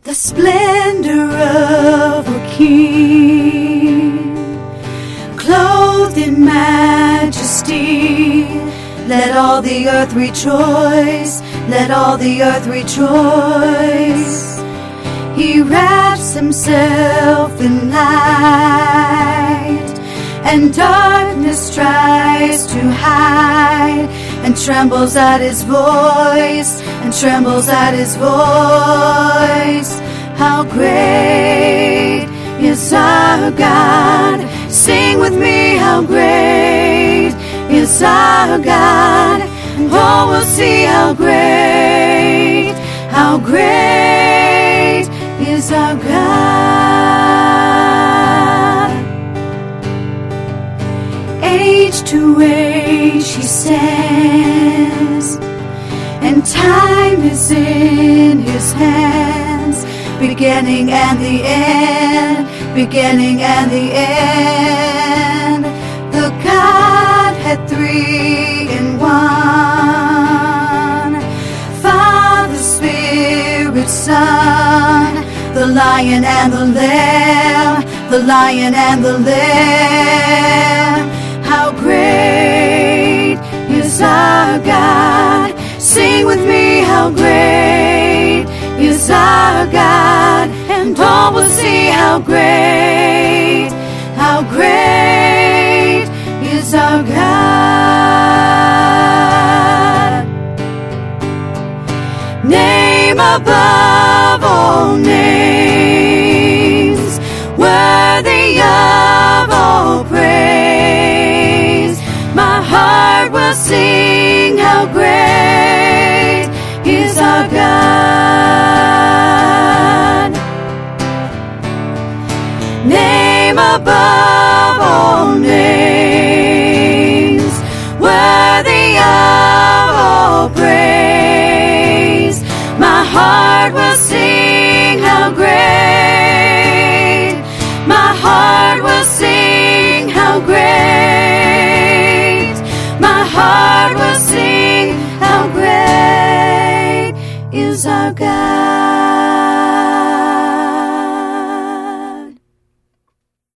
the splendor of a king, clothed in majesty. Let all the earth rejoice, let all the earth rejoice. He wraps himself in light, and darkness tries to hide, and trembles at his voice, and trembles at his voice. How great is our God! Sing with me, how great is our God! And all will see how great is our God. Age to age he stands, and time is in his hands. Beginning and the end, beginning and the end. The Godhead three in one. Father, Spirit, Son, the Lion and the Lamb, the Lion and the Lamb. How great is our God! Sing with me, how great is our God! And all will see how great is our God. Name above all names,